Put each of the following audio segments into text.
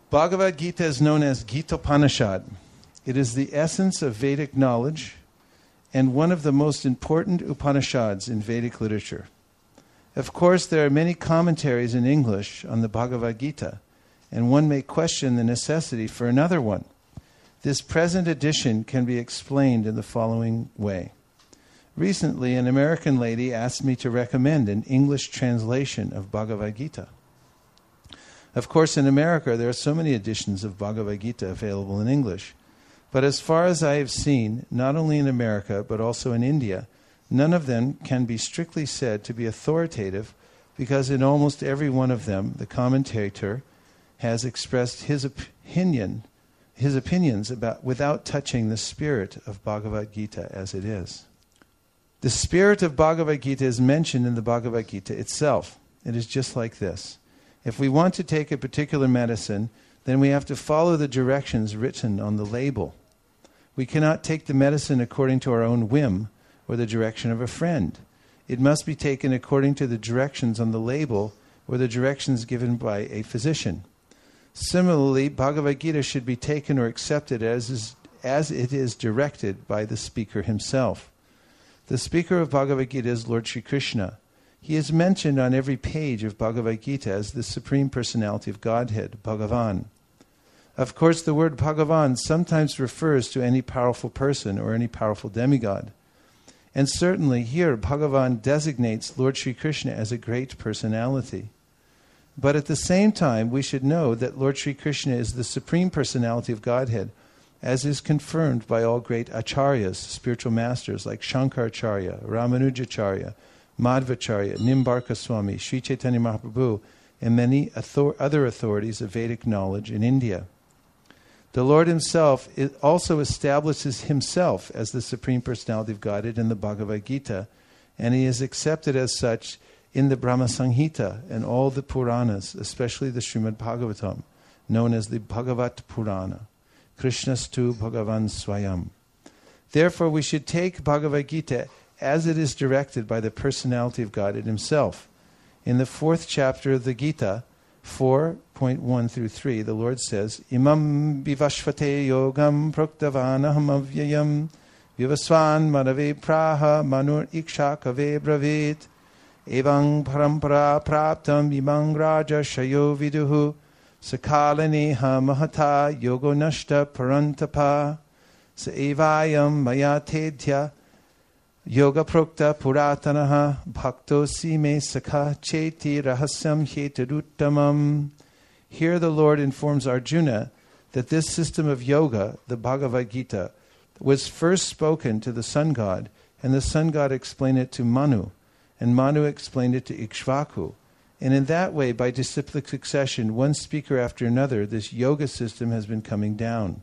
Bhagavad Gita is known as Gitopanishad. It is the essence of Vedic knowledge and one of the most important Upanishads in Vedic literature. Of course, there are many commentaries in English on the Bhagavad Gita, and one may question the necessity for another one. This present edition can be explained in the following way. Recently, an American lady asked me to recommend an English translation of Bhagavad Gita. Of course, in America, there are so many editions of Bhagavad Gita available in English. But as far as I have seen, not only in America, but also in India, none of them can be strictly said to be authoritative, because in almost every one of them, the commentator has expressed his opinions about without touching the spirit of Bhagavad Gita as it is. The spirit of Bhagavad Gita is mentioned in the Bhagavad Gita itself. It is just like this. If we want to take a particular medicine, then we have to follow the directions written on the label. We cannot take the medicine according to our own whim or the direction of a friend. It must be taken according to the directions on the label or the directions given by a physician. Similarly, Bhagavad Gita should be taken or accepted as it is directed by the speaker himself. The speaker of Bhagavad Gita is Lord Sri Krishna. He is mentioned on every page of Bhagavad Gita as the Supreme Personality of Godhead, Bhagavan. Of course, the word Bhagavan sometimes refers to any powerful person or any powerful demigod. And certainly here, Bhagavan designates Lord Sri Krishna as a great personality. But at the same time, we should know that Lord Sri Krishna is the Supreme Personality of Godhead, as is confirmed by all great acharyas, spiritual masters like Shankaracharya, Ramanujacharya, Madhvacharya, Nimbarka Swami, Sri Chaitanya Mahaprabhu, and many other authorities of Vedic knowledge in India. The Lord himself also establishes himself as the Supreme Personality of Godhead in the Bhagavad Gita, and he is accepted as such in the Brahma Samhita and all the Puranas, especially the Srimad Bhagavatam, known as the Bhagavat Purana. Krishnastu Bhagavan Swayam. Therefore, we should take Bhagavad Gita as it is directed by the personality of Godhead himself. In the 4th chapter of the Gita, 4.1 through 3, the Lord says, Imam vivashvate yogam proktavanaham avyayam vivasvan manave praha manur ikshakave bravit evang parampara praptam imang raja shayo viduhu sakalaneha mahata yogo nashta parantapa sa evayam mayatedhya Yoga prokta puratanaha bhakto sime sakha cheti rahasyam hetaduttamam. Here the Lord informs Arjuna that this system of yoga, the Bhagavad Gita, was first spoken to the sun god, and the sun god explained it to Manu, and Manu explained it to Ikshvaku. And in that way, by disciplic succession, one speaker after another, this yoga system has been coming down.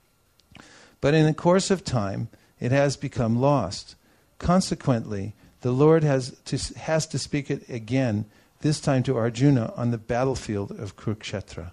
But in the course of time, it has become lost. Consequently, the Lord has to speak it again, this time to Arjuna on the battlefield of Kurukshetra.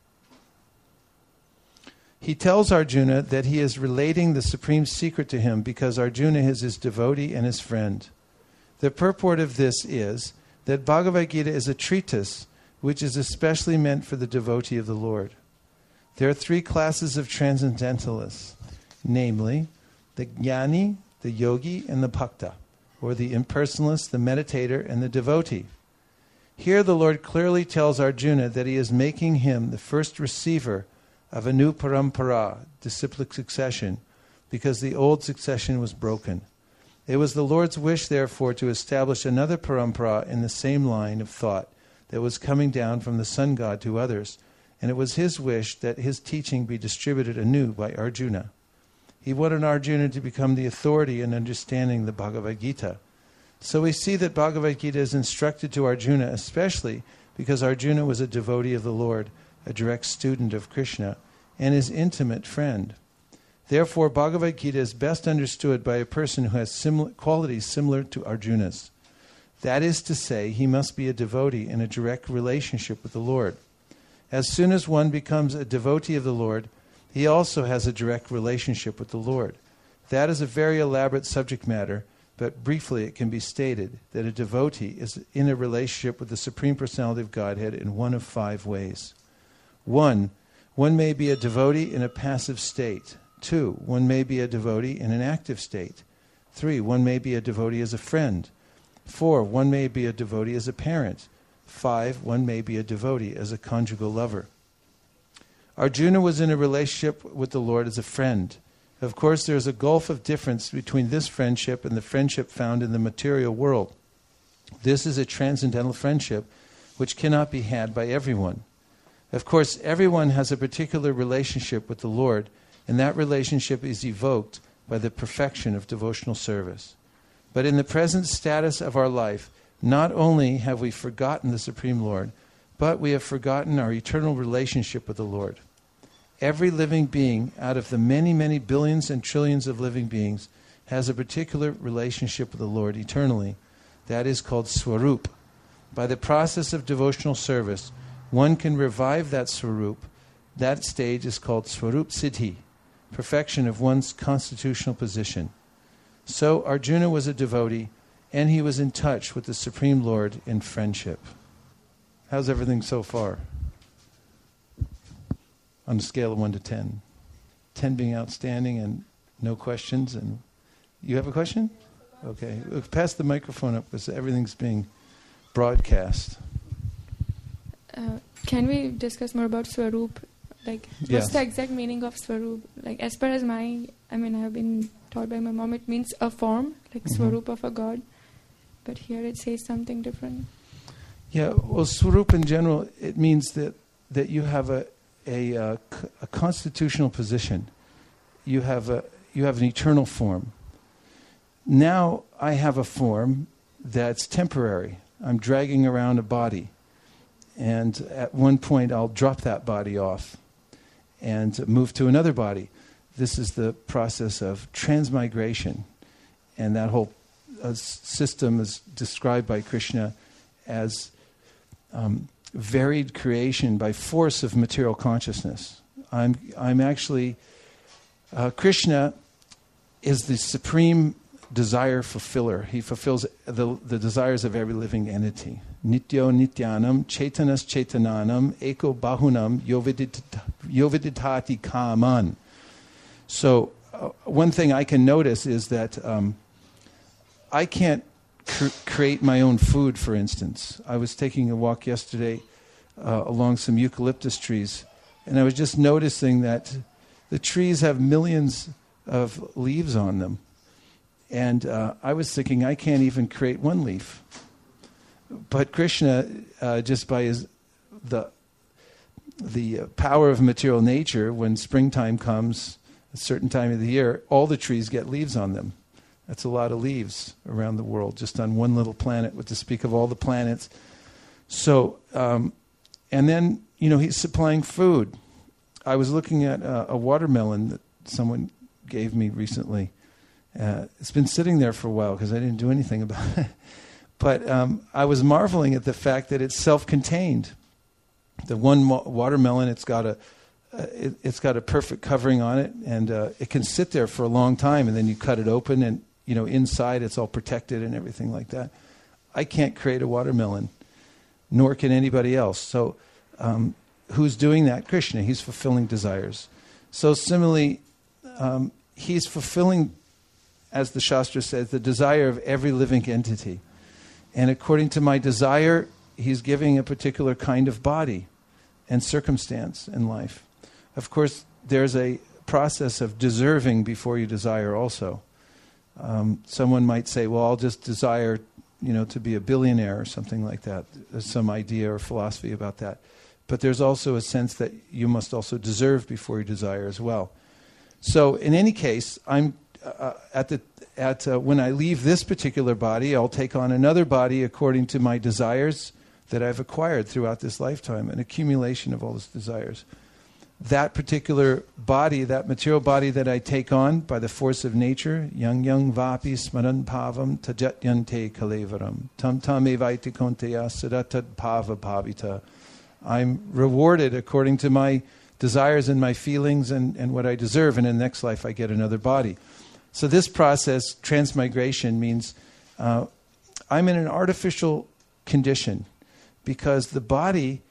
He tells Arjuna that he is relating the supreme secret to him because Arjuna is his devotee and his friend. The purport of this is that Bhagavad Gita is a treatise which is especially meant for the devotee of the Lord. There are 3 classes of transcendentalists, namely the jnani, the yogi, and the bhakta, or the impersonalist, the meditator, and the devotee. Here the Lord clearly tells Arjuna that he is making him the first receiver of a new parampara, disciplic succession, because the old succession was broken. It was the Lord's wish, therefore, to establish another parampara in the same line of thought that was coming down from the sun god to others, and it was his wish that his teaching be distributed anew by Arjuna. He wanted Arjuna to become the authority in understanding the Bhagavad Gita. So we see that Bhagavad Gita is instructed to Arjuna, especially because Arjuna was a devotee of the Lord, a direct student of Krishna, and his intimate friend. Therefore, Bhagavad Gita is best understood by a person who has qualities similar to Arjuna's. That is to say, he must be a devotee in a direct relationship with the Lord. As soon as one becomes a devotee of the Lord, he also has a direct relationship with the Lord. That is a very elaborate subject matter, but briefly it can be stated that a devotee is in a relationship with the Supreme Personality of Godhead in one of 5 ways. 1, One may be a devotee in a passive state. 2, one may be a devotee in an active state. 3, one may be a devotee as a friend. 4, one may be a devotee as a parent. 5, one may be a devotee as a conjugal lover. Arjuna was in a relationship with the Lord as a friend. Of course, there is a gulf of difference between this friendship and the friendship found in the material world. This is a transcendental friendship which cannot be had by everyone. Of course, everyone has a particular relationship with the Lord, and that relationship is evoked by the perfection of devotional service. But in the present status of our life, not only have we forgotten the Supreme Lord, but we have forgotten our eternal relationship with the Lord. Every living being out of the many, many billions and trillions of living beings has a particular relationship with the Lord eternally. That is called Swarup. By the process of devotional service, one can revive that Swarup. That stage is called Swarup Siddhi, perfection of one's constitutional position. So Arjuna was a devotee, and he was in touch with the Supreme Lord in friendship. How's everything so far? On a scale of 1 to 10. 10 being outstanding and no questions. And you have a question? Okay. Pass the microphone up because everything's being broadcast. Can we discuss more about Swarup? Like, what's the exact meaning of Swarup? Like, as per as I have been taught by my mom, it means a form, like Swarup of a god. But here it says something different. Yeah, well, Swarup in general, it means that you have a constitutional position. You have an eternal form. Now I have a form that's temporary. I'm dragging around a body. And at one point I'll drop that body off and move to another body. This is the process of transmigration. And that whole system is described by Krishna as varied creation by force of material consciousness. I'm actually, Krishna is the supreme desire fulfiller. He fulfills the desires of every living entity. Nityo nityanam, chaitanas chaitananam, eko bahunam, yoviditati kaman. So one thing I can notice is that I can't create my own food, for instance. I was taking a walk yesterday along some eucalyptus trees, and I was just noticing that the trees have millions of leaves on them. And I was thinking, I can't even create one leaf. But Krishna, just by the power of material nature, when springtime comes, a certain time of the year, all the trees get leaves on them. That's a lot of leaves around the world, just on one little planet, with to speak of all the planets. So, and then, he's supplying food. I was looking at a watermelon that someone gave me recently. It's been sitting there for a while because I didn't do anything about it. But I was marveling at the fact that it's self-contained. The one watermelon, it's got a perfect covering on it, and it can sit there for a long time. And then you cut it open, and inside it's all protected and everything like that. I can't create a watermelon, nor can anybody else. So, who's doing that? Krishna. He's fulfilling desires. So similarly, he's fulfilling, as the Shastra says, the desire of every living entity. And according to my desire, he's giving a particular kind of body and circumstance in life. Of course, there's a process of deserving before you desire also. Someone might say, well, I'll just desire, to be a billionaire or something like that. There's some idea or philosophy about that. But there's also a sense that you must also deserve before you desire as well. So in any case, I'm when I leave this particular body, I'll take on another body according to my desires that I've acquired throughout this lifetime, an accumulation of all those desires. That particular body, that material body that I take on by the force of nature, yang yang vapi smaran pavam tajatyante kalevaram tam tam evaiti konteya sadatad pava bhavita. I'm rewarded according to my desires and my feelings and what I deserve, and in the next life I get another body. So this process, transmigration, means I'm in an artificial condition because the body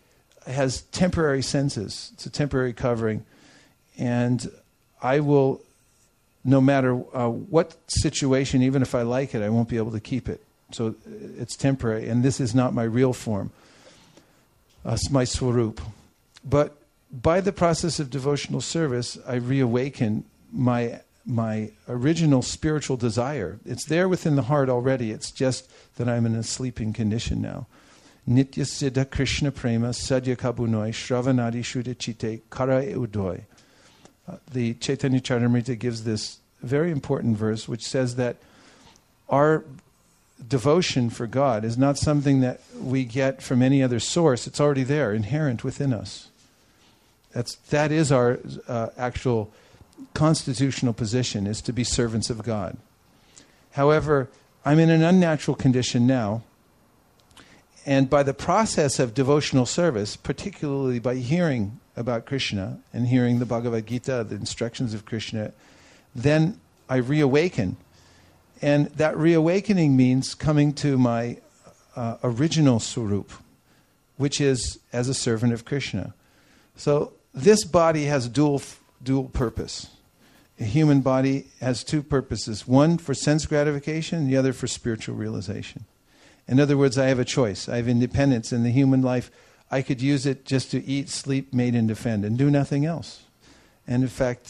has temporary senses. It's a temporary covering. And I will, no matter what situation, even if I like it, I won't be able to keep it. So it's temporary. And this is not my real form. It's my swarup. But by the process of devotional service, I reawaken my original spiritual desire. It's there within the heart already. It's just that I'm in a sleeping condition now. Nitya siddha Krishna prema sadhya kabunoi shravanadi shuddha chite kara udoi. The Chaitanya Charitamrita gives this very important verse which says that our devotion for God is not something that we get from any other source. It's already there, inherent within us. That is our actual constitutional position, is to be servants of God. However, I'm in an unnatural condition now, and by the process of devotional service, particularly by hearing about Krishna and hearing the Bhagavad Gita, the instructions of Krishna, then I reawaken. And that reawakening means coming to my original swarup, which is as a servant of Krishna. So this body has dual purpose. A human body has two purposes, one for sense gratification, the other for spiritual realization. In other words, I have a choice. I have independence in the human life. I could use it just to eat, sleep, mate, and defend, and do nothing else. And in fact,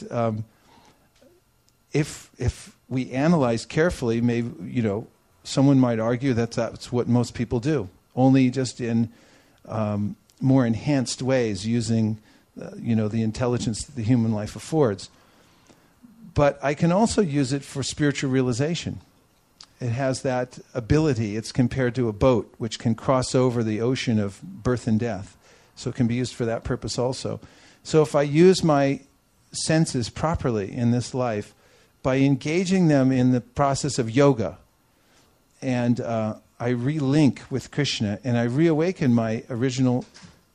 if we analyze carefully, maybe someone might argue that that's what most people do, only just in more enhanced ways, using the intelligence that the human life affords. But I can also use it for spiritual realization. It has that ability. It's compared to a boat, which can cross over the ocean of birth and death. So it can be used for that purpose also. So if I use my senses properly in this life, by engaging them in the process of yoga, and I relink with Krishna, and I reawaken my original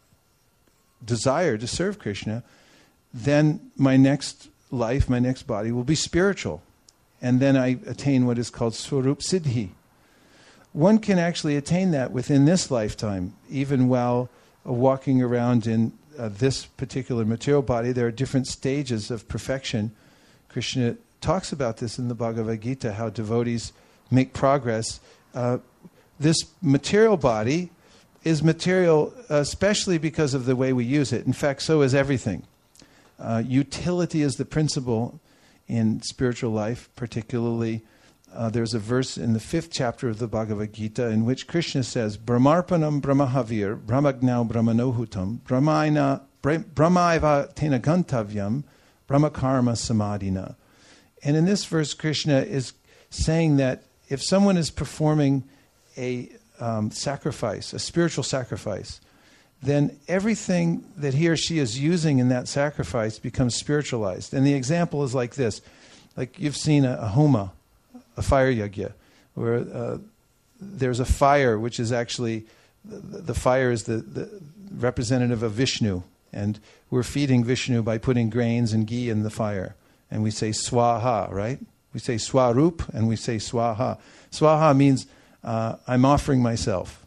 desire to serve Krishna, then my next life, my next body will be spiritual. And then I attain what is called Swarup Siddhi. One can actually attain that within this lifetime, even while walking around in this particular material body. There are different stages of perfection. Krishna talks about this in the Bhagavad Gita, how devotees make progress. This material body is material especially because of the way we use it. In fact, so is everything. Utility is the principle in spiritual life, particularly. There's a verse in the 5th chapter of the Bhagavad Gita in which Krishna says, Brahmarpanam Brahmahavir, Brahmagnau Brahmanohutam, Brahmaiva Tena Gantavyam, Brahmakarma Samadhina. And in this verse, Krishna is saying that if someone is performing a sacrifice, a spiritual sacrifice, then everything that he or she is using in that sacrifice becomes spiritualized. And the example is like this. Like you've seen a homa, a fire yagya, where there's a fire which is actually, the fire is the representative of Vishnu. And we're feeding Vishnu by putting grains and ghee in the fire. And we say swaha, right? We say swarup and we say swaha. Swaha means I'm offering myself.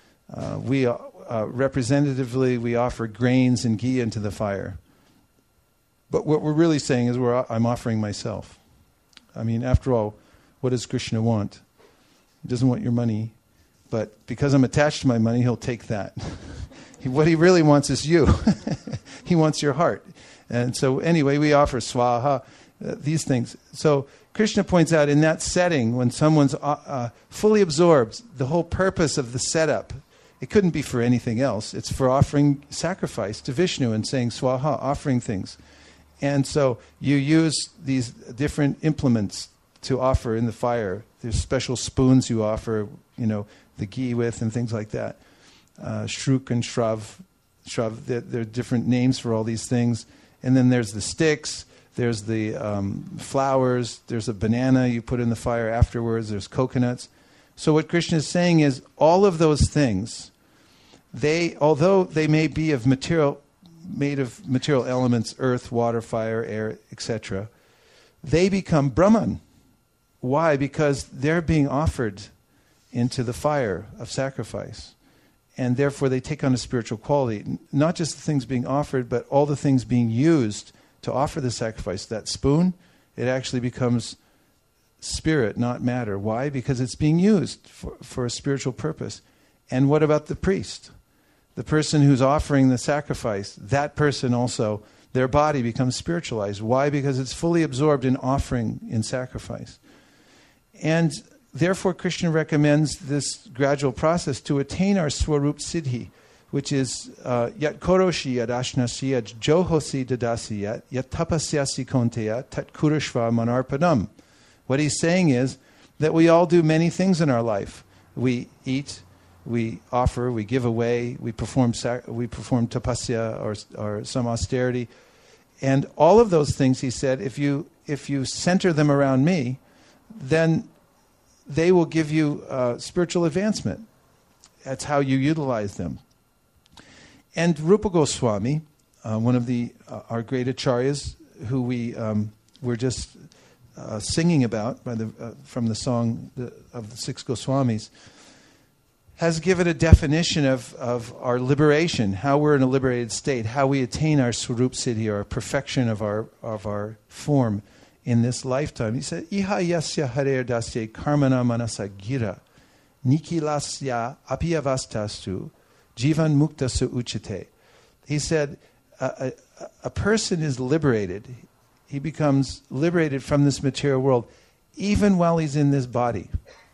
Representatively, we offer grains and ghee into the fire. But what we're really saying is I'm offering myself. I mean, after all, what does Krishna want? He doesn't want your money. But because I'm attached to my money, he'll take that. What he really wants is you. He wants your heart. And so anyway, we offer swaha, these things. So Krishna points out in that setting, when someone's fully absorbed, the whole purpose of the setup, it couldn't be for anything else. It's for offering sacrifice to Vishnu and saying swaha, offering things. And so you use these different implements to offer in the fire. There's special spoons you offer, the ghee with and things like that. Shruk and shrav. There are different names for all these things. And then there's the sticks, there's the flowers, there's a banana you put in the fire afterwards, there's coconuts. So what Krishna is saying is all of those things, although they may be made of material elements, earth, water, fire, air, etc., they become Brahman. Why? Because they're being offered into the fire of sacrifice. and therefore they take on a spiritual quality. Not just the things being offered, but all the things being used to offer the sacrifice. That spoon, it actually becomes spirit, not matter. Why? Because it's being used for a spiritual purpose. And what about the priest? The person who's offering the sacrifice, that person also, their body becomes spiritualized. Why? Because it's fully absorbed in offering, in sacrifice. And therefore, Krishna recommends this gradual process to attain our Swarup Siddhi, which is Yat Koroshi Yat Ashnasi Yat Johosi Dadasi Yat Tapasyasi Konteya Tat Kurashva Manarpadam. What he's saying is that we all do many things in our life. We eat, we offer, we give away, we perform tapasya or some austerity. And all of those things, he said, if you center them around me, then they will give you spiritual advancement. That's how you utilize them. And Rupa Goswami, one of our great acharyas, who we were just singing about from the song of the six Goswamis, has given a definition of our liberation, how we're in a liberated state, how we attain our Swarup Siddhi, or perfection of our form in this lifetime. He said, Iha yasya harer dasya karmana manasa gira nikilasya apiyavastastu jivan mukta su uchite. He said, a person is liberated. He becomes liberated from this material world even while he's in this body,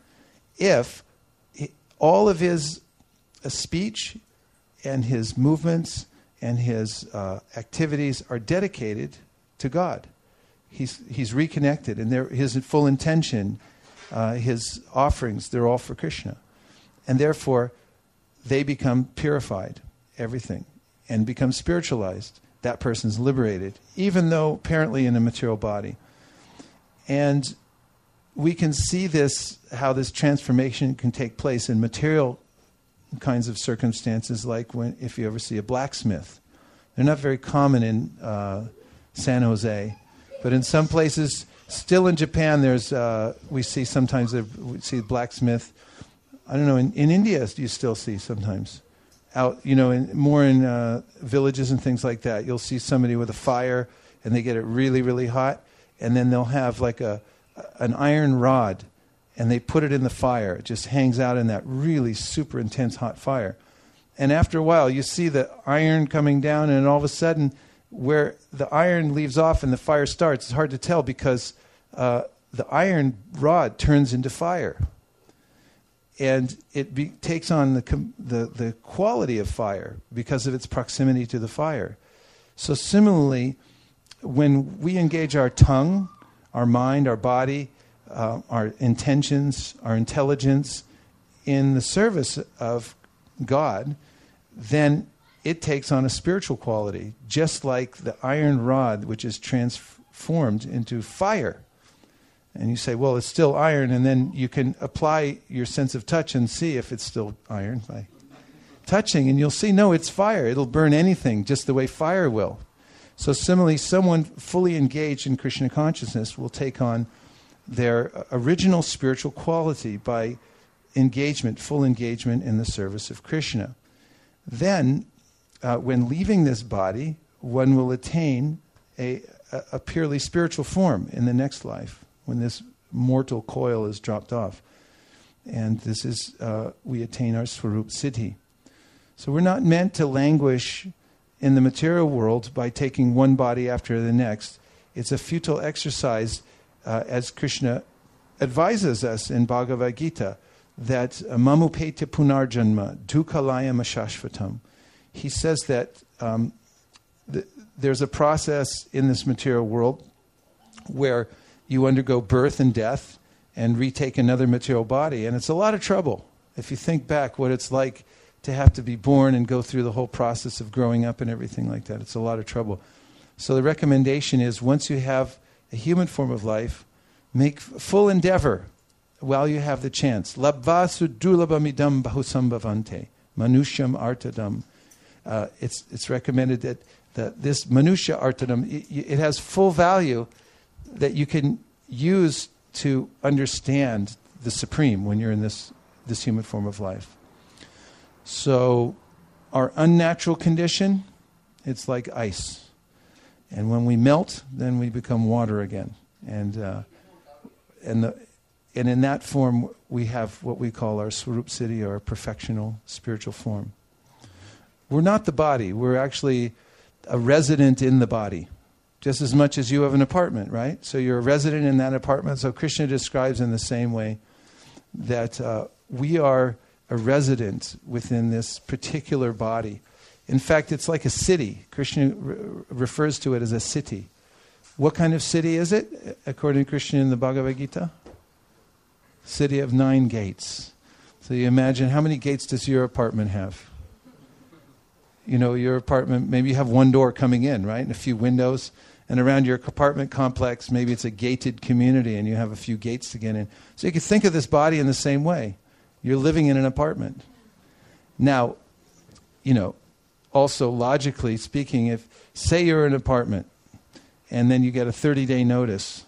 if all of his speech and his movements and his activities are dedicated to God. He's reconnected, and his full intention, his offerings, they're all for Krishna. And therefore, they become purified, everything, and become spiritualized. That person's liberated, even though apparently in a material body. And we can see how this transformation can take place in material kinds of circumstances, like if you ever see a blacksmith. They're not very common in San Jose, but in some places, still in Japan, we see sometimes we see blacksmith. I don't know, in India, you still see sometimes. Out, more in villages and things like that, you'll see somebody with a fire, and they get it really, really hot, and then they'll have like an iron rod, and they put it in the fire. It just hangs out in that really super intense hot fire. And after a while, you see the iron coming down, and all of a sudden, where the iron leaves off and the fire starts, it's hard to tell because the iron rod turns into fire. And it takes on the quality of fire because of its proximity to the fire. So similarly, when we engage our tongue, our mind, our body, our intentions, our intelligence in the service of God, then it takes on a spiritual quality, just like the iron rod, which is transformed into fire. And you say, well, it's still iron, and then you can apply your sense of touch and see if it's still iron by touching, and you'll see, no, it's fire. It'll burn anything, just the way fire will. So similarly, someone fully engaged in Krishna consciousness will take on their original spiritual quality by full engagement in the service of Krishna. Then, when leaving this body, one will attain a purely spiritual form in the next life, when this mortal coil is dropped off. And this is, we attain our Swarup Siddhi. So we're not meant to languish in the material world by taking one body after the next. It's a futile exercise, as Krishna advises us in Bhagavad Gita, that mamupeta punarjanma dukhalayam ashashvatam. He says that there's a process in this material world where you undergo birth and death and retake another material body. And it's a lot of trouble. If you think back what it's like to have to be born and go through the whole process of growing up and everything like that, it's a lot of trouble. So the recommendation is, once you have a human form of life, make full endeavor while you have the chance. Labvasu durlabhamidam bahusambhavante manusham artadam. It's recommended that this manusha artadam, it has full value that you can use to understand the Supreme when you're in this human form of life. So our unnatural condition, it's like ice. And when we melt, then we become water again. And in that form, we have what we call our Swarup Siddhi, or perfectional spiritual form. We're not the body. We're actually a resident in the body, just as much as you have an apartment, right? So you're a resident in that apartment. So Krishna describes in the same way that we are a resident within this particular body. In fact, it's like a city. Krishna refers to it as a city. What kind of city is it, according to Krishna in the Bhagavad Gita? City of 9 gates. So you imagine, how many gates does your apartment have? You know, your apartment, maybe you have one door coming in, right? And a few windows. And around your apartment complex, maybe it's a gated community and you have a few gates to get in. So you can think of this body in the same way. You're living in an apartment. Now, you know, also logically speaking, if, say you're in an apartment and then you get a 30-day notice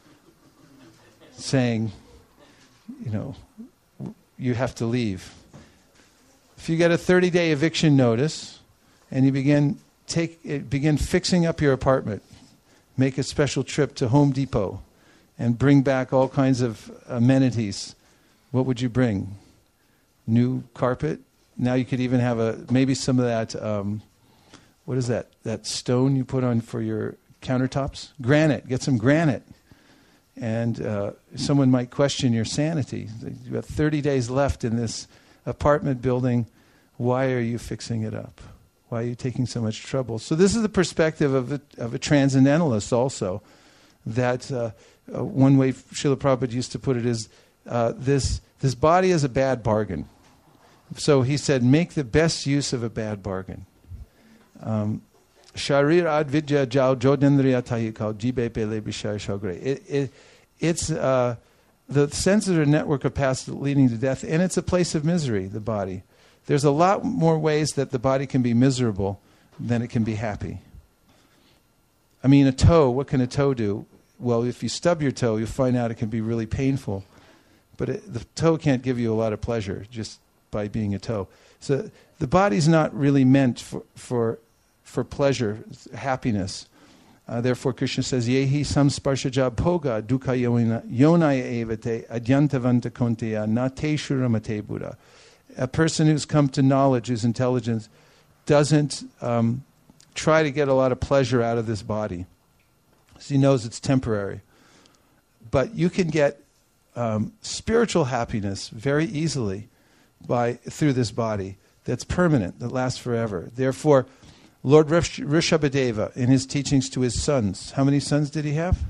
saying, you know, you have to leave. If you get a 30-day eviction notice and you begin fixing up your apartment, make a special trip to Home Depot and bring back all kinds of amenities, what would you bring? New carpet? Now you could even have maybe some of that, what is that? That stone you put on for your countertops? Granite. Get some granite. And someone might question your sanity. You have 30 days left in this apartment building. Why are you fixing it up? Why are you taking so much trouble? So this is the perspective of a transcendentalist also. That one way Srila Prabhupada used to put it is, this body is a bad bargain. So he said, make the best use of a bad bargain. Sharir advidya jao jodendriya tahikal jibe pele bishar shogre. It's the sensitive network of past leading to death, and it's a place of misery, the body. There's a lot more ways that the body can be miserable than it can be happy. I mean, a toe, what can a toe do? Well, if you stub your toe, you'll find out it can be really painful. But the toe can't give you a lot of pleasure just by being a toe. So the body's not really meant for pleasure, happiness. Therefore, Krishna says, Yehi samsparshaja bhoga dukkha yonaya evate adyantavanta konteya na te shuramate buddha. A person who's come to knowledge, who's intelligent, doesn't try to get a lot of pleasure out of this body. So he knows it's temporary. But you can get spiritual happiness very easily through this body that's permanent, that lasts forever. Therefore, Lord Rishabhadeva, in his teachings to his sons, how many sons did he have?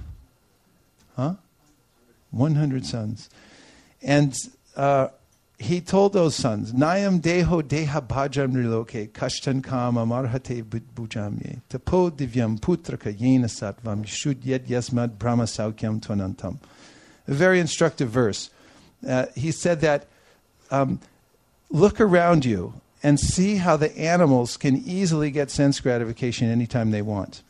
100 sons. And he told those sons, Nayam deho deha bhajam niloke kashtan kama marhate bhujamye tapo divyam putraka yena satvam shud yed yasmad brahma saukyam tvanantam. A very instructive verse. He said that, look around you and see how the animals can easily get sense gratification anytime they want.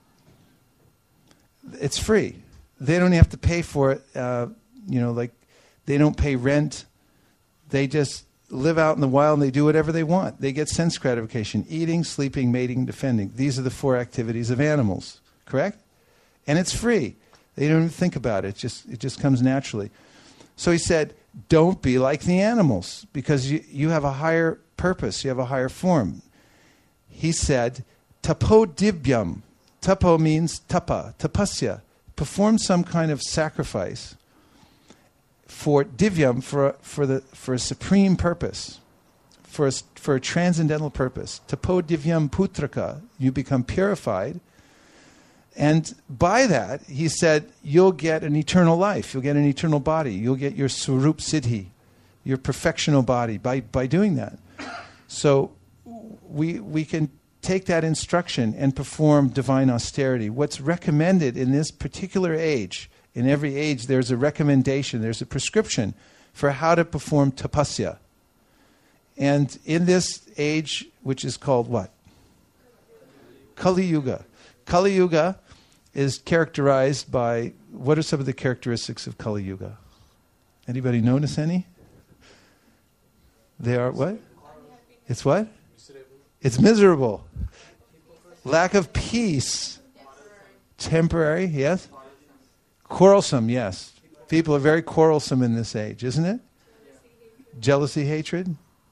It's free. They don't have to pay for it. Like they don't pay rent. They just live out in the wild and they do whatever they want. They get sense gratification. Eating, sleeping, mating, defending. These are the 4 activities of animals. Correct? And it's free. They don't even think about it. It just comes naturally. So he said, don't be like the animals because you have a higher purpose. You have a higher form. He said, tapo divyam. Tapo means tapa, tapasya. Perform some kind of sacrifice for divyam, for a supreme purpose, for a transcendental purpose. Tapo divyam putraka. You become purified. And by that, he said, you'll get an eternal life. You'll get an eternal body. You'll get your Swarup Siddhi, your perfectional body by doing that. So we can take that instruction and perform divine austerity. What's recommended in this particular age, in every age there's a recommendation, there's a prescription for how to perform tapasya. And in this age, which is called what? Kali Yuga. Kali Yuga is characterized by, what are some of the characteristics of Kali Yuga? Anybody notice any? They are what? It's what? It's miserable. Lack of peace. Temporary, yes. Quarrelsome, yes. People are very quarrelsome in this age, isn't it? Jealousy, hatred.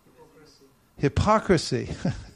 Hypocrisy.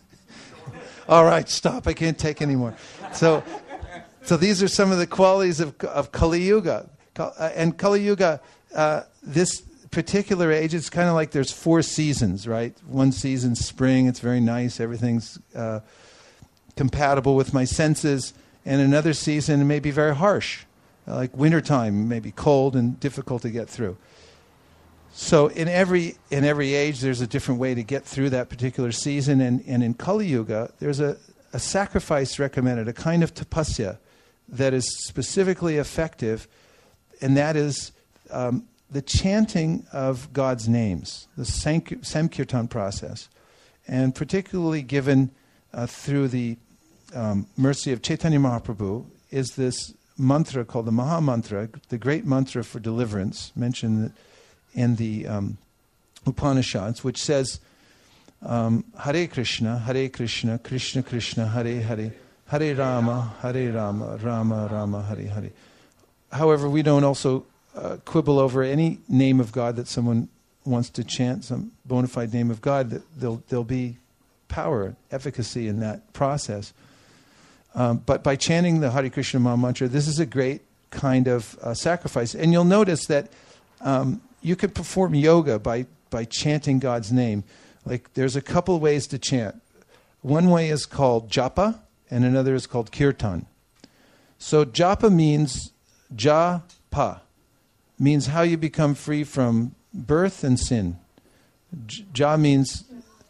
All right, stop. I can't take anymore. So these are some of the qualities of Kali Yuga. And Kali Yuga, this particular age, it's kind of like there's 4 seasons, right? One season, spring, it's very nice. Everything's compatible with my senses. And another season may be very harsh, like wintertime, maybe cold and difficult to get through. So in every age, there's a different way to get through that particular season. And in Kali Yuga, there's a sacrifice recommended, a kind of tapasya that is specifically effective, and that is the chanting of God's names, the Sankirtan process, and particularly given through the mercy of Chaitanya Mahaprabhu, is this mantra called the Maha Mantra, the great mantra for deliverance, mentioned in the Upanishads, which says, Hare Krishna, Krishna Krishna, Hare Hare, Hare Rama, Rama Rama, Hare Hare. However, we don't also quibble over any name of God that someone wants to chant, some bona fide name of God, that there'll be power, efficacy in that process. But by chanting the Hare Krishna Maha Mantra, this is a great kind of sacrifice. And you'll notice that you could perform yoga by chanting God's name. Like, there's a couple ways to chant. One way is called japa, and another is called kirtan. So japa means japa, means how you become free from birth and sin. Ja means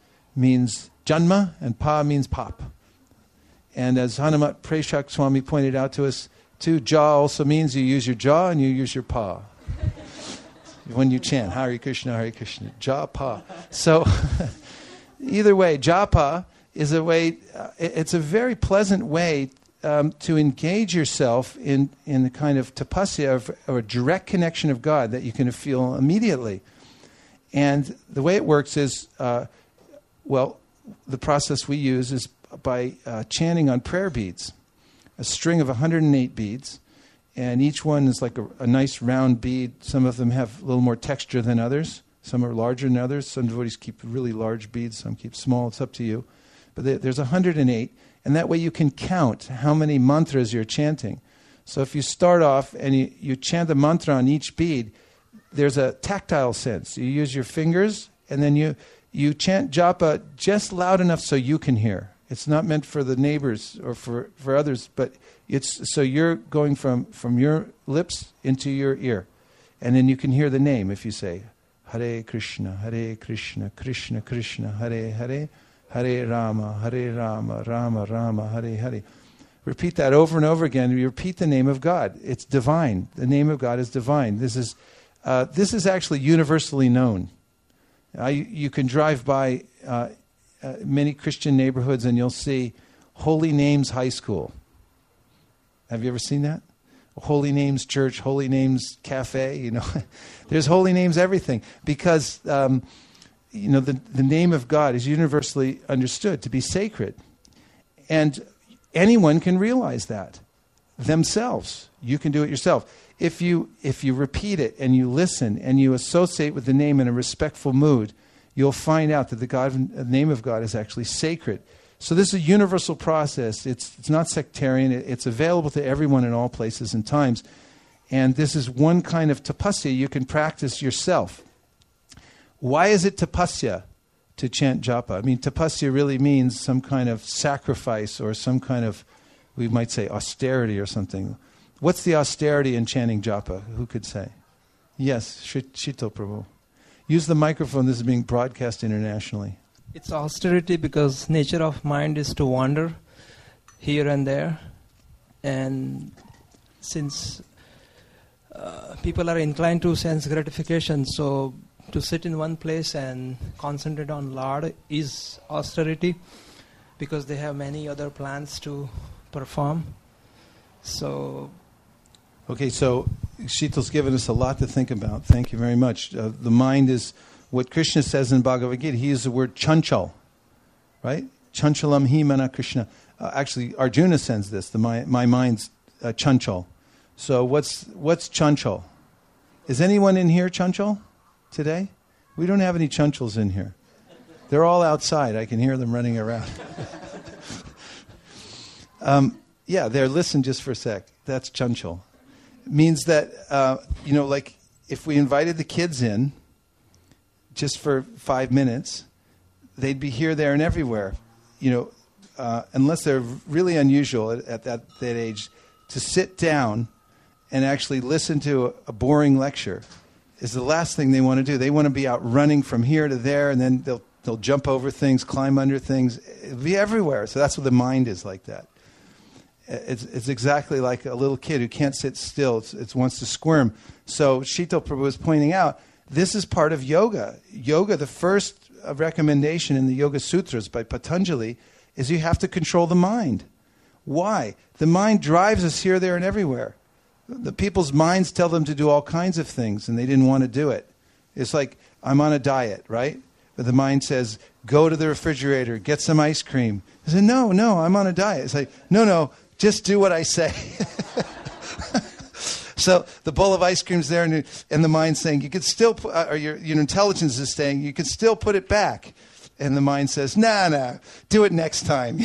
janma, and pa means pop. And as Hanumat Preshak Swami pointed out to us, too, ja also means you use your jaw and you use your pa. When you chant Hare Krishna, japa. So either way, japa is a way, it's a very pleasant way to engage yourself in the kind of tapasya or a direct connection of God that you can feel immediately. And the way it works is, the process we use is by chanting on prayer beads, a string of 108 beads, and each one is like a nice round bead. Some of them have a little more texture than others. Some are larger than others. Some devotees keep really large beads, some keep small. It's up to you. But there's 108, and that way you can count how many mantras you're chanting. So if you start off and you chant the mantra on each bead, there's a tactile sense. You use your fingers, and then you chant japa just loud enough so you can hear. It's not meant for the neighbors or for others, but it's so you're going from your lips into your ear. And then you can hear the name if you say, Hare Krishna, Krishna Krishna, Hare Hare, Hare Rama, Rama Rama, Hare Hare. Repeat that over and over again. You repeat the name of God. It's divine. The name of God is divine. This is actually universally known. You can drive by many Christian neighborhoods and you'll see Holy Names High School. Have you ever seen that? Holy Names Church, Holy Names Cafe, There's Holy Names everything because, the name of God is universally understood to be sacred. And anyone can realize that themselves. You can do it yourself. If you repeat it and you listen and you associate with the name in a respectful mood, you'll find out that the name of God is actually sacred. So this is a universal process. It's not sectarian. It's available to everyone in all places and times. And this is one kind of tapasya you can practice yourself. Why is it tapasya to chant japa? I mean, tapasya really means some kind of sacrifice or some kind of, we might say, austerity or something. What's the austerity in chanting japa? Who could say? Yes, Shito Prabhu. Use the microphone. This is being broadcast internationally. It's austerity because nature of mind is to wander here and there. And since people are inclined to sense gratification, so to sit in one place and concentrate on Lord is austerity because they have many other plans to perform. So... Okay, so Shital's given us a lot to think about. Thank you very much. The mind is what Krishna says in Bhagavad Gita. He uses the word chanchal. right? Chanchalam hi mana Krishna. Actually, Arjuna sends this. My mind's chanchal. So what's chanchal? Is anyone in here chanchal today? We don't have any chanchals in here. They're all outside. I can hear them running around. There. Listen just for a sec. That's chanchal. It means that, like if we invited the kids in just for 5 minutes, they'd be here, there, and everywhere. Unless they're really unusual at that age, to sit down and actually listen to a boring lecture is the last thing they want to do. They want to be out running from here to there, and then they'll jump over things, climb under things. It'll be everywhere. So that's what the mind is like that. It's exactly like a little kid who can't sit still. It wants to squirm. So Shito Prabhu was pointing out, this is part of yoga. Yoga, the first recommendation in the Yoga Sutras by Patanjali is you have to control the mind. Why? The mind drives us here, there, and everywhere. The people's minds tell them to do all kinds of things, and they didn't want to do it. It's like, I'm on a diet, right? But the mind says, go to the refrigerator, get some ice cream. I say, no, I'm on a diet. It's like, no, just do what I say. So the bowl of ice cream's there, and the mind's saying, you could still, or your intelligence is saying, you could still put it back. And the mind says, nah, do it next time.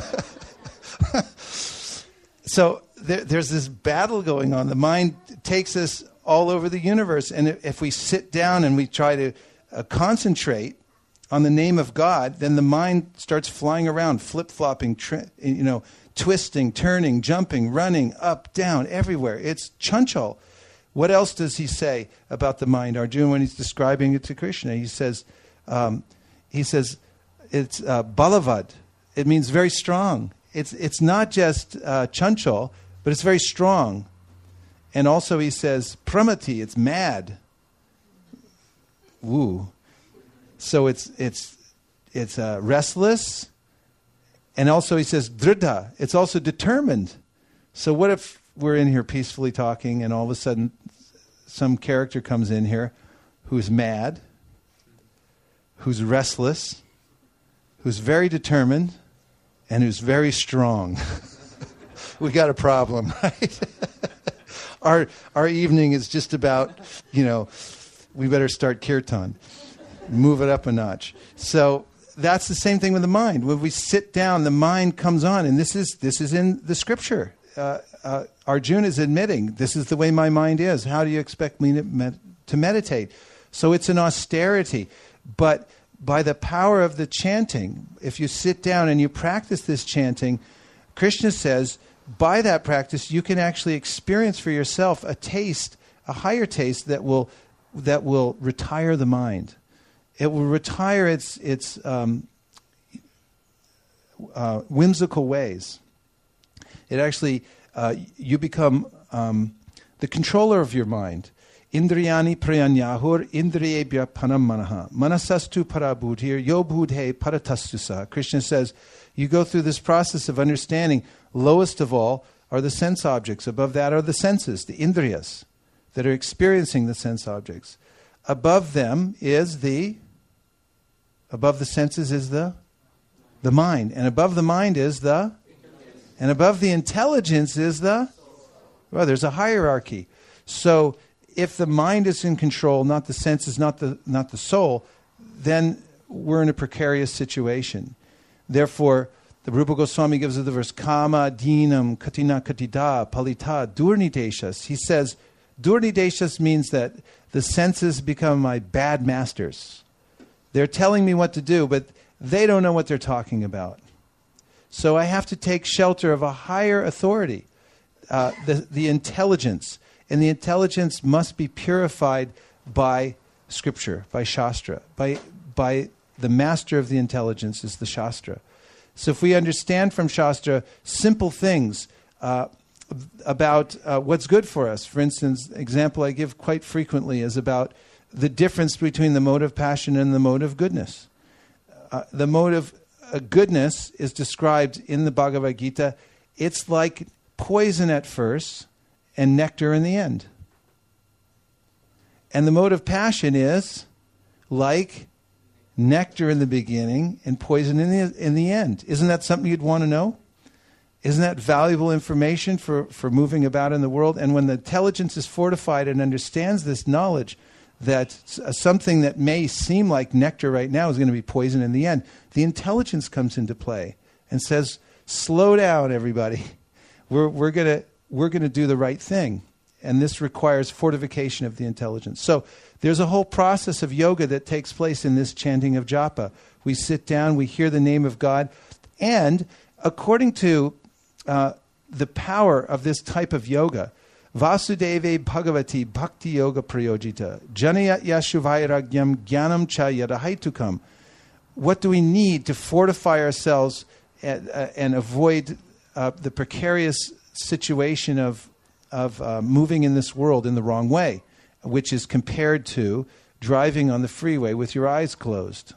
So there's this battle going on. The mind takes us all over the universe. And if we sit down and we try to concentrate on the name of God, then the mind starts flying around, flip-flopping, twisting, turning, jumping, running, up, down, everywhere. It's chanchal. What else does he say about the mind, Arjuna, when he's describing it to Krishna? He says it's balavad. It means very strong. It's not just chanchal, but it's very strong. And also he says pramati. It's mad. Woo. So it's restless. And also he says dridha. It's also determined. So what if we're in here peacefully talking and all of a sudden some character comes in here who's mad, who's restless, who's very determined, and who's very strong? We got a problem, right? Our evening is just about, we better start kirtan, move it up a notch. So that's the same thing with the mind. When we sit down, the mind comes on, and this is in the scripture. Arjuna is admitting, this is the way my mind is. How do you expect me to meditate? So it's an austerity. But by the power of the chanting, if you sit down and you practice this chanting, Krishna says, by that practice, you can actually experience for yourself a higher taste that will retire the mind. It will retire its whimsical ways. It actually, you become the controller of your mind. Indriyani prayanyahur indriyebhya panam manaha. Manasastu parabudhir yo budhe paratastusa. Krishna says, you go through this process of understanding. Lowest of all are the sense objects. Above that are the senses, the indriyas, that are experiencing the sense objects. Above them is above the senses is the mind. And above the mind is and above the intelligence is there's a hierarchy. So if the mind is in control, not the senses, not the soul, then we're in a precarious situation. Therefore, the Rupa Goswami gives us the verse, Kama dinam katina katida palita durnideshas. He says, durnideshas means that the senses become my bad masters. They're telling me what to do, but they don't know what they're talking about. So I have to take shelter of a higher authority, the intelligence. And the intelligence must be purified by Scripture, by Shastra. By the master of the intelligence is the Shastra. So if we understand from Shastra simple things about what's good for us. For instance, example I give quite frequently is about the difference between the mode of passion and the mode of goodness. The mode of goodness is described in the Bhagavad Gita. It's like poison at first and nectar in the end. And the mode of passion is like nectar in the beginning and poison in the end. Isn't that something you'd want to know? Isn't that valuable information for moving about in the world? And when the intelligence is fortified and understands this knowledge, that something that may seem like nectar right now is going to be poison in the end, the intelligence comes into play and says, slow down, everybody. We're going to do the right thing. And this requires fortification of the intelligence. So there's a whole process of yoga that takes place in this chanting of japa. We sit down, we hear the name of God, and according to the power of this type of yoga, Vasudeve Bhagavati Bhakti Yoga Prayojita Janayat Yashuvairagyam Jnanam Cha Yadahaitukam. What do we need to fortify ourselves and avoid the precarious situation of moving in this world in the wrong way, which is compared to driving on the freeway with your eyes closed?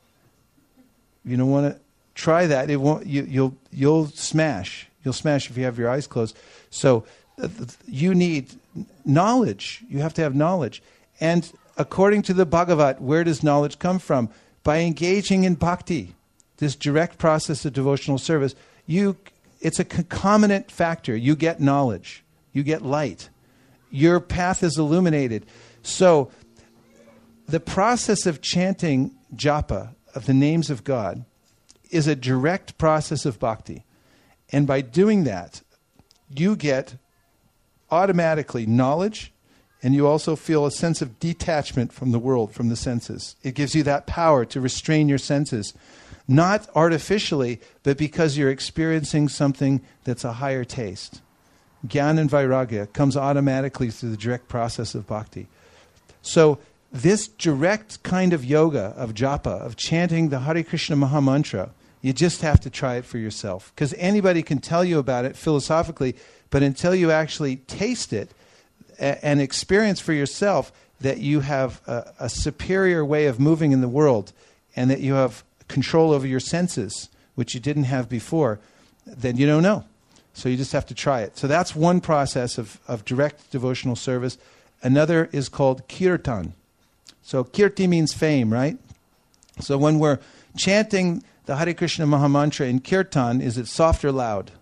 You don't want to try that. It won't. You'll smash. You'll smash if you have your eyes closed. So you need knowledge. You have to have knowledge. And according to the Bhagavat, where does knowledge come from? By engaging in bhakti, this direct process of devotional service. It's a concomitant factor. You get knowledge. You get light. Your path is illuminated. So the process of chanting japa, of the names of God, is a direct process of bhakti. And by doing that, you get automatically knowledge, and you also feel a sense of detachment from the world, from the senses. It gives you that power to restrain your senses, not artificially, but because you're experiencing something that's a higher taste. Gyan and Vairagya comes automatically through the direct process of bhakti. So this direct kind of yoga, of japa, of chanting the Hare Krishna Maha Mantra, you just have to try it for yourself. Because anybody can tell you about it philosophically, but until you actually taste it and experience for yourself that you have a superior way of moving in the world and that you have control over your senses, which you didn't have before, then you don't know. So you just have to try it. So that's one process of direct devotional service. Another is called kirtan. So kirti means fame, right? So when we're chanting the Hare Krishna Maha Mantra in kirtan, is it soft or loud?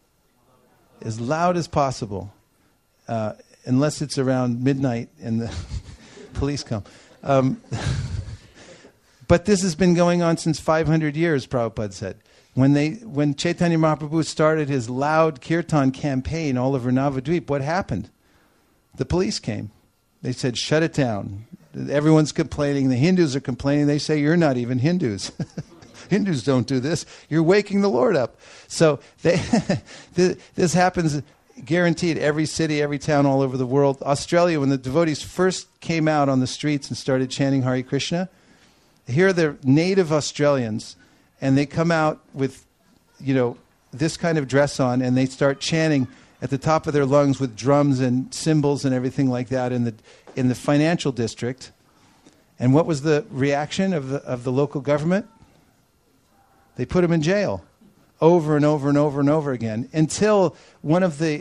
As loud as possible. Unless it's around midnight and the police come. But this has been going on since 500 years, Prabhupada said. When Chaitanya Mahaprabhu started his loud kirtan campaign all over Navadvip, what happened? The police came. They said, shut it down. Everyone's complaining. The Hindus are complaining. They say, you're not even Hindus. Hindus don't do this. You're waking the Lord up. So this happens guaranteed every city, every town all over the world. Australia, when the devotees first came out on the streets and started chanting Hare Krishna, here are the native Australians, and they come out with, this kind of dress on, and they start chanting at the top of their lungs with drums and cymbals and everything like that in the financial district. And what was the reaction of the local government? They put them in jail over and over and over and over again until one of the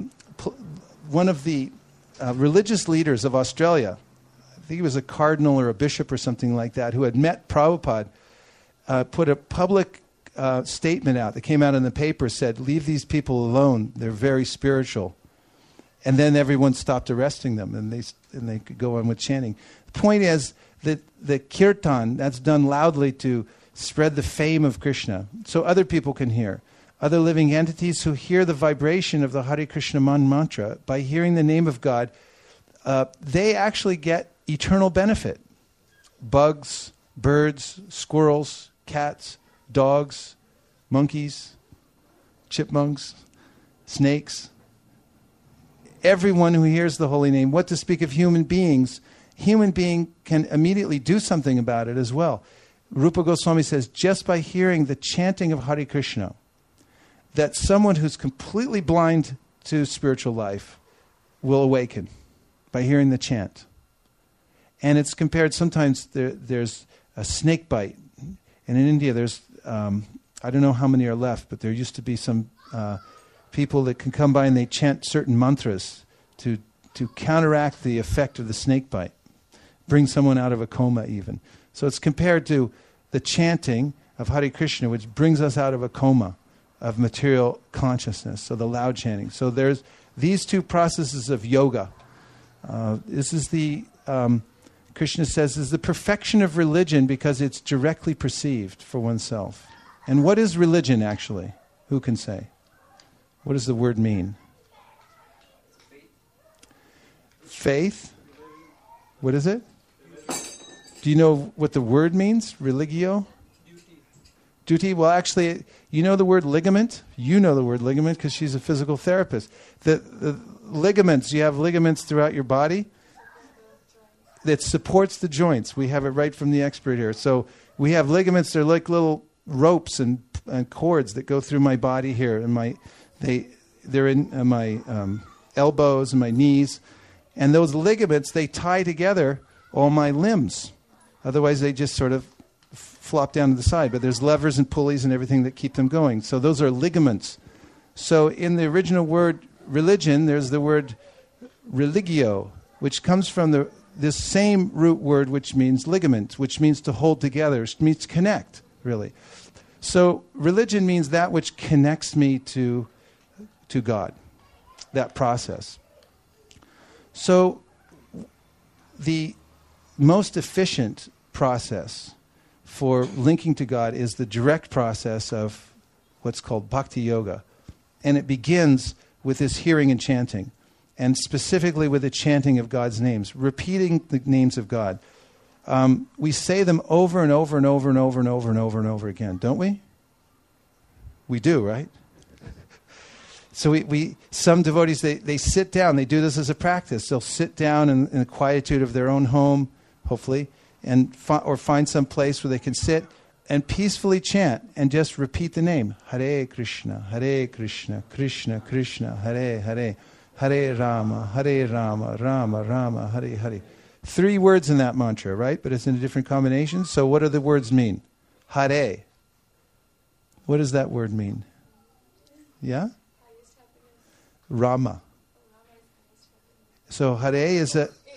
religious leaders of Australia, I think he was a cardinal or a bishop or something like that, who had met Prabhupada, put a public statement out that came out in the paper, said, leave these people alone, they're very spiritual. And then everyone stopped arresting them, and they could go on with chanting. The point is that the kirtan, that's done loudly to spread the fame of Krishna, so other people can hear. Other living entities who hear the vibration of the Hare Krishna mantra, by hearing the name of God, they actually get eternal benefit. Bugs, birds, squirrels, cats, dogs, monkeys, chipmunks, snakes. Everyone who hears the holy name, what to speak of human beings, human being can immediately do something about it as well. Rupa Goswami says, just by hearing the chanting of Hare Krishna, that someone who's completely blind to spiritual life will awaken by hearing the chant. And it's compared, sometimes there's a snake bite. And in India, there's, I don't know how many are left, but there used to be some people that can come by and they chant certain mantras to counteract the effect of the snake bite, bring someone out of a coma even. So it's compared to the chanting of Hare Krishna, which brings us out of a coma of material consciousness, so the loud chanting. So there's these two processes of yoga. This is Krishna says, is the perfection of religion because it's directly perceived for oneself. And what is religion, actually? Who can say? What does the word mean? Faith? What is it? Do you know what the word means? Religio? Duty. Well, actually, you know the word ligament? You know the word ligament because she's a physical therapist. The ligaments, you have ligaments throughout your body that supports the joints. We have it right from the expert here. So we have ligaments. They're like little ropes and cords that go through my body here, and they're in my elbows and my knees. And those ligaments, they tie together all my limbs. Otherwise, they just sort of flop down to the side. But there's levers and pulleys and everything that keep them going. So those are ligaments. So in the original word religion, there's the word religio, which comes from this same root word which means ligament, which means to hold together, which means to connect, really. So religion means that which connects me to God, that process. So the most efficient process for linking to God is the direct process of what's called bhakti yoga. And it begins with this hearing and chanting, and specifically with the chanting of God's names, repeating the names of God. We say them over and over and over and over and over and over and over again, don't we? We do, right? So some devotees, they sit down. They do this as a practice. They'll sit down in the quietude of their own home, hopefully, or find some place where they can sit and peacefully chant and just repeat the name. Hare Krishna, Krishna Krishna, Hare Hare, Hare Rama, Rama Rama, Hare Hare. 3 words in that mantra, right? But it's in a different combination. So what do the words mean? Hare. What does that word mean? Yeah? Rama. So Hare is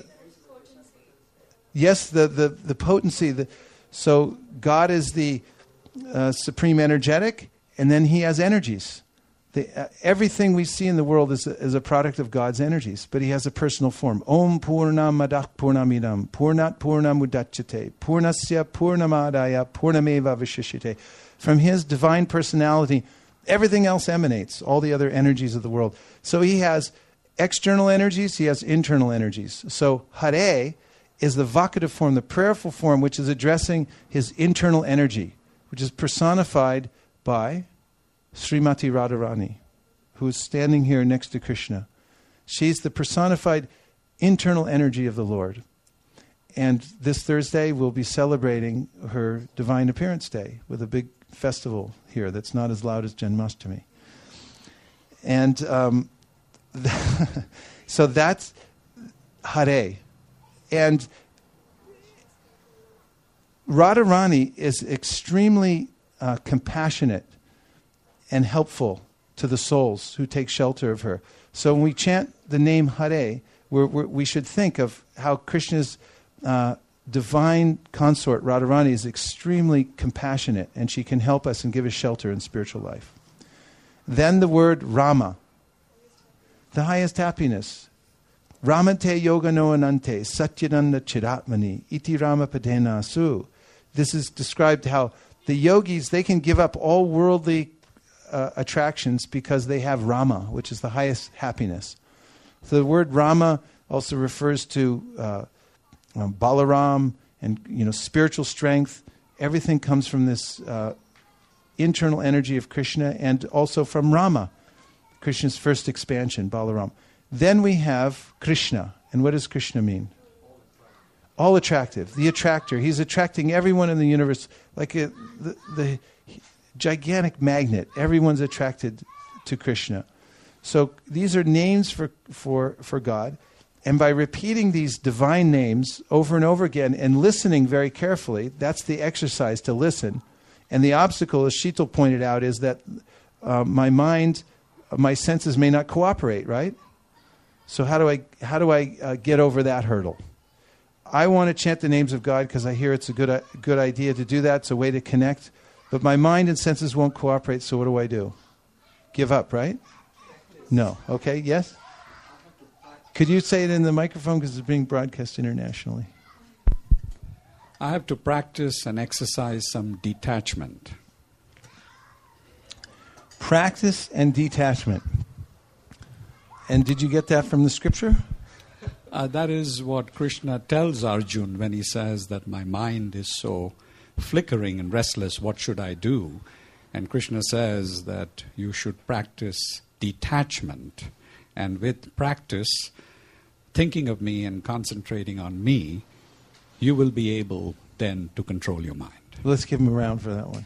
the potency. So God is the supreme energetic, and then He has energies. Everything we see in the world is a product of God's energies, but He has a personal form. Om Purnamadah Purnamidam Purnat Purnamudachyate Purnasya Purnamadaya Purnameva Vishishite. From His divine personality, everything else emanates, all the other energies of the world. So He has external energies, He has internal energies. So Hare is the vocative form, the prayerful form, which is addressing His internal energy, which is personified by Srimati Radharani, who is standing here next to Krishna. She's the personified internal energy of the Lord. And this Thursday we'll be celebrating her Divine Appearance Day with a big festival here that's not as loud as Janmashtami. And so that's Hare. And Radharani is extremely compassionate and helpful to the souls who take shelter of her. So when we chant the name Hare, we should think of how Krishna's divine consort, Radharani, is extremely compassionate, and she can help us and give us shelter in spiritual life. Then the word Rama, the highest happiness. Ramante yoga no anante, satyananda chiratmani, iti rama padena su. This is described how the yogis, they can give up all worldly attractions because they have Rama, which is the highest happiness. So the word Rama also refers to Balaram and spiritual strength. Everything comes from this internal energy of Krishna, and also from Rama, Krishna's first expansion, Balaram. Then we have Krishna. And what does Krishna mean? All attractive. The attractor. He's attracting everyone in the universe like the gigantic magnet. Everyone's attracted to Krishna. So these are names for God. And by repeating these divine names over and over again and listening very carefully, that's the exercise, to listen. And the obstacle, as Sheetal pointed out, is that my mind, my senses may not cooperate, right? So how do I get over that hurdle? I want to chant the names of God because I hear it's a good idea to do that. It's a way to connect. But my mind and senses won't cooperate, so what do? Give up, right? No. Okay, yes? Could you say it in the microphone because it's being broadcast internationally? I have to practice and exercise some detachment. Practice and detachment. And did you get that from the scripture? That is what Krishna tells Arjuna when he says that my mind is so flickering and restless, what should I do? And Krishna says that you should practice detachment. And with practice, thinking of me and concentrating on me, you will be able then to control your mind. Let's give him a round for that one.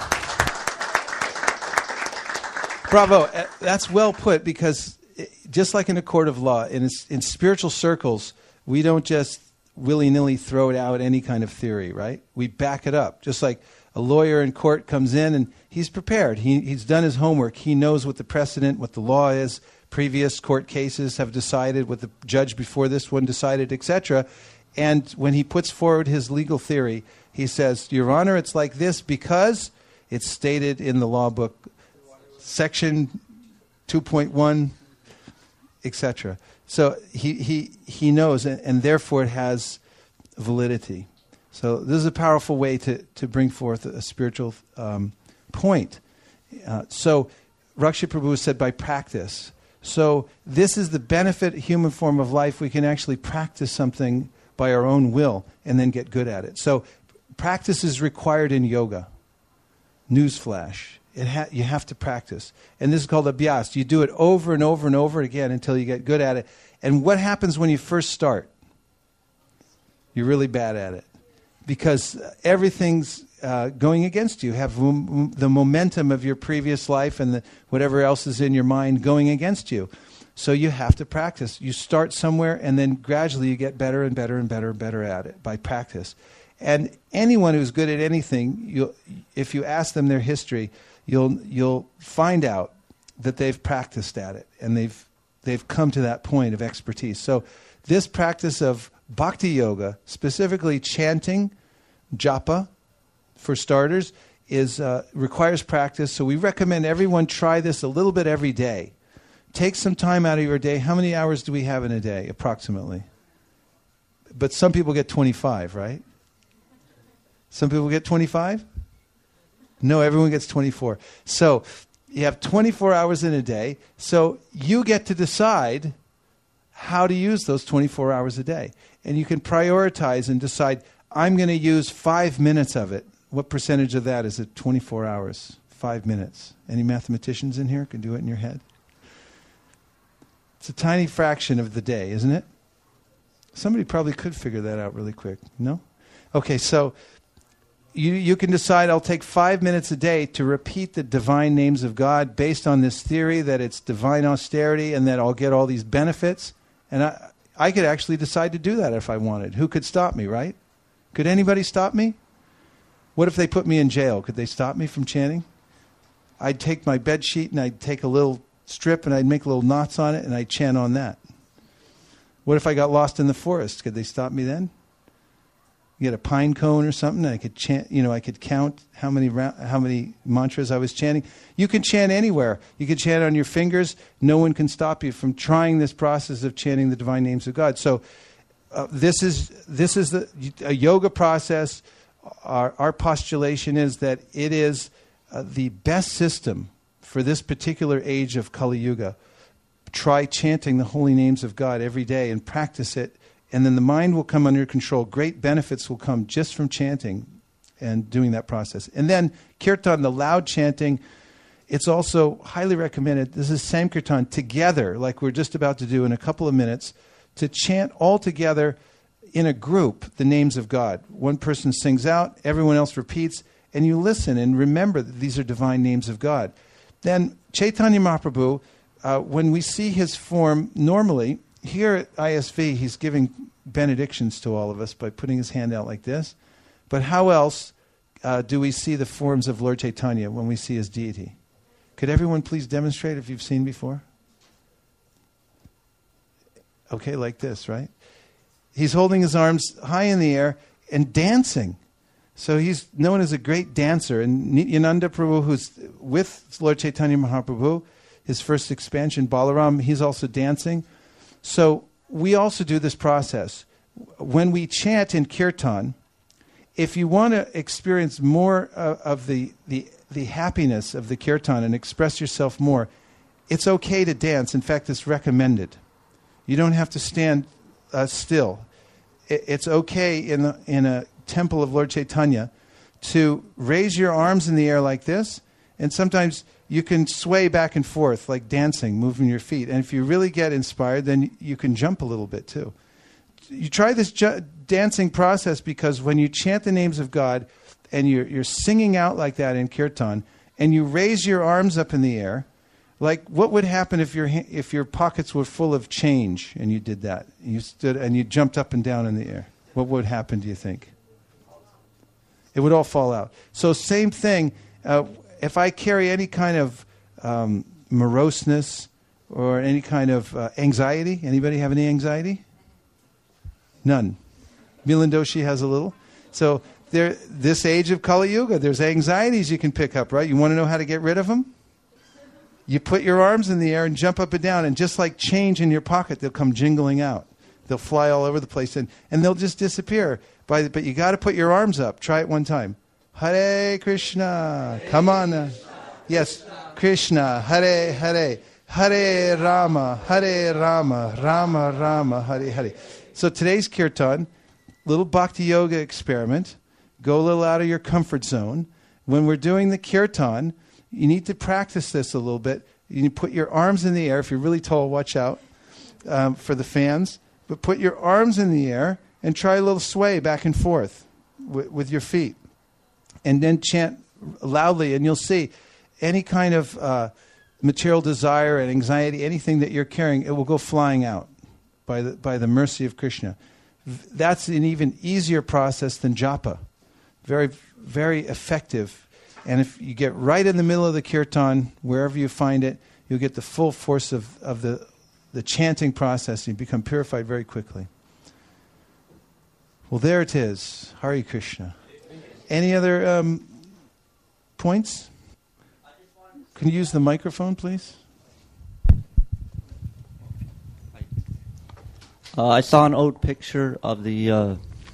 Bravo. That's well put, because just like in a court of law, in spiritual circles, we don't just willy-nilly throw it out any kind of theory, right? We back it up. Just like a lawyer in court comes in and he's prepared. He's done his homework. He knows what the precedent, what the law is. Previous court cases have decided, what the judge before this one decided, etc. And when he puts forward his legal theory, he says, Your Honor, it's like this because it's stated in the law book, section 2.1, etc. So he knows, and therefore it has validity. So this is a powerful way to bring forth a spiritual point. So Rakshi Prabhu said by practice. So this is the benefit, human form of life. We can actually practice something by our own will and then get good at it. So practice is required in yoga. Newsflash. You have to practice. And this is called abhyas. You do it over and over and over again until you get good at it. And what happens when you first start? You're really bad at it. Because everything's going against you. You have the momentum of your previous life and whatever else is in your mind going against you. So you have to practice. You start somewhere and then gradually you get better and better and better and better at it by practice. And anyone who's good at anything, if you ask them their history, you'll find out that they've practiced at it and they've come to that point of expertise. So this practice of bhakti yoga, specifically chanting, japa, for starters, requires practice. So we recommend everyone try this a little bit every day. Take some time out of your day. How many hours do we have in a day, approximately? But some people get 25, right? Some people get 25? No, everyone gets 24. So you have 24 hours in a day. So you get to decide how to use those 24 hours a day. And you can prioritize and decide, I'm going to use 5 minutes of it. What percentage of that is it? 24 hours, 5 minutes. Any mathematicians in here can do it in your head? It's a tiny fraction of the day, isn't it? Somebody probably could figure that out really quick. No? Okay, so you can decide, I'll take 5 minutes a day to repeat the divine names of God based on this theory that it's divine austerity and that I'll get all these benefits. And I could actually decide to do that if I wanted. Who could stop me, right? Could anybody stop me? What if they put me in jail? Could they stop me from chanting? I'd take my bed sheet and I'd take a little strip and I'd make little knots on it and I'd chant on that. What if I got lost in the forest? Could they stop me then? Get a pine cone or something, and I could chant. I could count how many mantras I was chanting. You can chant anywhere. You can chant on your fingers. No one can stop you from trying this process of chanting the divine names of God. So, this is a yoga process. Our postulation is that it is the best system for this particular age of Kali Yuga. Try chanting the holy names of God every day and practice it. And then the mind will come under control. Great benefits will come just from chanting and doing that process. And then kirtan, the loud chanting, it's also highly recommended. This is Sankirtan together, like we're just about to do in a couple of minutes, to chant all together in a group the names of God. One person sings out, everyone else repeats, and you listen and remember that these are divine names of God. Then Chaitanya Mahaprabhu, when we see his form normally, here at ISV, he's giving benedictions to all of us by putting his hand out like this. But how else do we see the forms of Lord Chaitanya when we see his deity? Could everyone please demonstrate if you've seen before? Okay, like this, right? he's holding his arms high in the air and dancing. So he's known as a great dancer. And Nityananda Prabhu, who's with Lord Chaitanya Mahaprabhu, his first expansion, Balaram, he's also dancing. So we also do this process. When we chant in kirtan, if you want to experience more of the happiness of the kirtan and express yourself more, it's okay to dance. In fact, it's recommended. You don't have to stand still. It's okay in a temple of Lord Chaitanya to raise your arms in the air like this, and sometimes you can sway back and forth like dancing, moving your feet. And if you really get inspired, then you can jump a little bit too. You try this dancing process because when you chant the names of God and you're singing out like that in kirtan, and you raise your arms up in the air, like what would happen if your pockets were full of change and you did that? You stood and you jumped up and down in the air. What would happen, do you think? It would all fall out. So same thing, if I carry any kind of moroseness or any kind of anxiety, anybody have any anxiety? None. Milan Doshi has a little. So this age of Kali Yuga, there's anxieties you can pick up, right? You want to know how to get rid of them? You put your arms in the air and jump up and down, and just like change in your pocket, they'll come jingling out. They'll fly all over the place, and they'll just disappear. But you got to put your arms up. Try it one time. Hare Krishna. Come on. Yes. Krishna. Hare Hare. Hare Rama. Hare Rama. Rama Rama. Hare Hare. So today's kirtan, little bhakti yoga experiment. Go a little out of your comfort zone. When we're doing the kirtan, you need to practice this a little bit. You need to put your arms in the air. If you're really tall, watch out for the fans. But put your arms in the air and try a little sway back and forth with your feet. And then chant loudly, and you'll see any kind of material desire and anxiety, anything that you're carrying, it will go flying out by the mercy of Krishna. That's an even easier process than japa. Very, very effective. And if you get right in the middle of the kirtan, wherever you find it, you'll get the full force of the chanting process, and you become purified very quickly. Well, there it is. Hare Krishna. Any other points? Can you use the microphone, please? I saw an old picture of the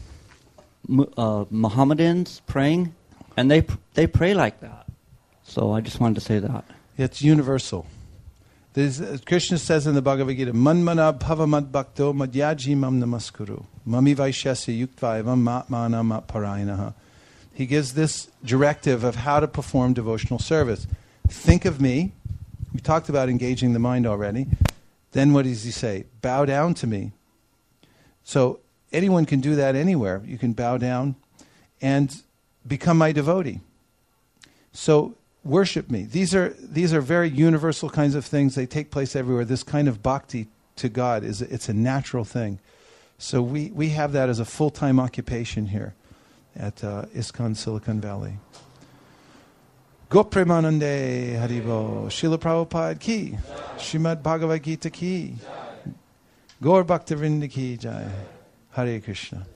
Mohammedans praying, and they pray like that. So I just wanted to say that. It's universal. Krishna says in the Bhagavad Gita, Manmana bhavamad bhakto madhyaji mam namaskuru. Mami vaishyasya yuktvaivam matmana matparayanaha. He gives this directive of how to perform devotional service. Think of me. We talked about engaging the mind already. Then what does he say? Bow down to me. So anyone can do that anywhere. You can bow down and become my devotee. So worship me. These are very universal kinds of things. They take place everywhere. This kind of bhakti to God it's a natural thing. So we have that as a full-time occupation here at ISKCON Silicon Valley. Gopremanande Haribo, Srila Prabhupada ki, Srimad Bhagavad Gita ki, Gaur Bhaktivinoda ki jai, Hare Krishna.